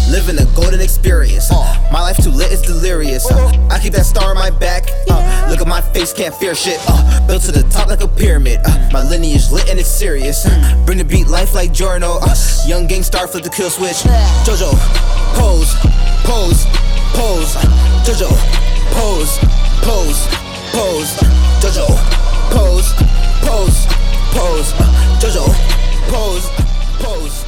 living a golden experience. My life too lit, it's delirious. I keep that star on my back. Look at my face, can't fear shit. Built to the top like a pyramid. My lineage lit and it's serious. Bring the beat, life like Jorno. Young gang star, flip the kill switch. Jojo, pose, pose, pose. Jojo, pose, pose, pose. Jojo, pose, pose, pose. Jojo, pose, pose.